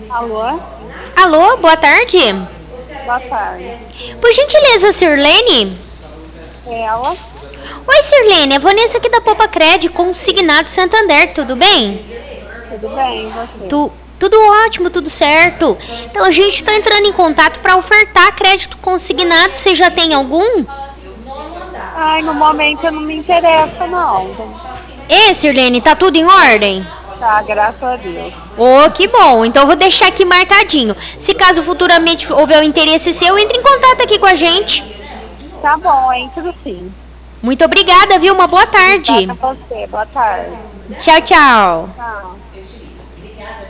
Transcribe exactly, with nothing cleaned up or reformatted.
Alô? Alô, boa tarde. Boa tarde. Por gentileza, Sirlene? Ela? Oi, Sirlene, é Vanessa aqui da Poupa Cred, consignado Santander, tudo bem? Tudo bem, e você? Tu, tudo ótimo, tudo certo. Então a gente está entrando em contato para ofertar crédito consignado, você já tem algum? Ai, no momento eu não me interessa, não. Ê, Sirlene, tá tudo em ordem? Tá, graças a Deus. Oh, que bom. Então eu vou deixar aqui marcadinho. Se caso futuramente houver o interesse seu, entre em contato aqui com a gente. Tá bom, entro sim. Muito obrigada, viu? Uma boa tarde. Obrigada a você, boa tarde. Tchau, tchau. Tchau.